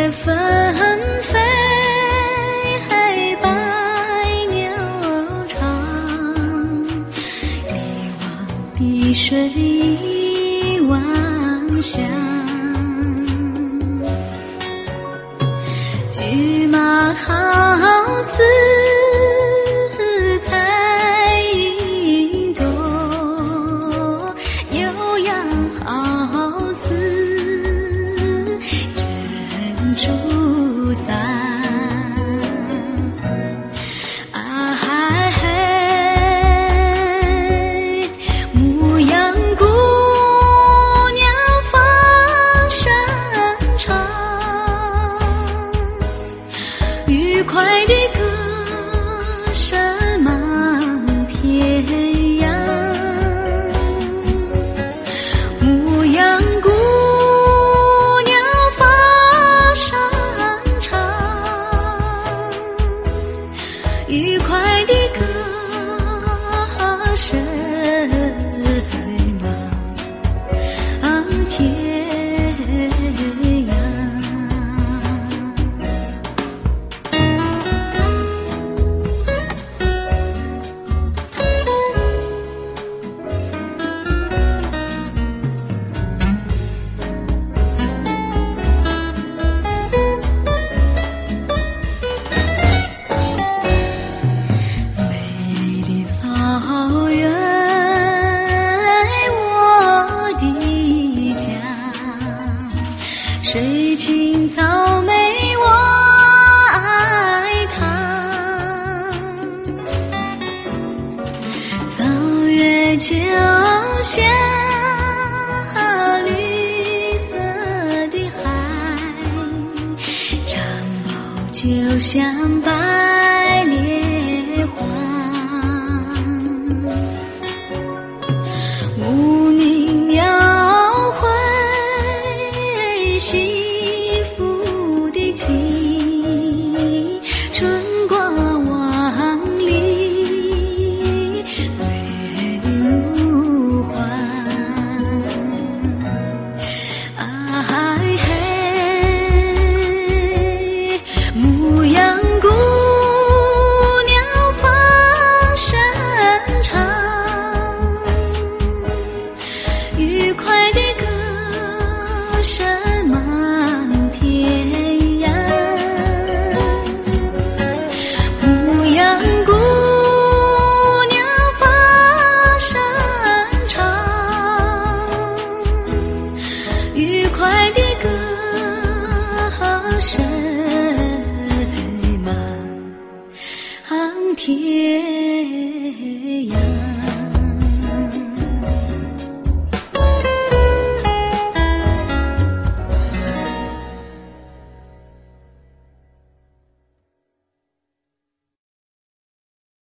蝶纷飞，白鸟唱，一望碧水一望乡。驹马好似彩云朵，悠扬好似珍珠伞。啊嗨嘿，牧羊姑娘放声唱，愉快的歌声满天涯。牧羊姑娘放声唱，愉快的歌声满天涯。美丽的草原，我的家，水青草莓我爱它，草原就像绿色的海，长袍就像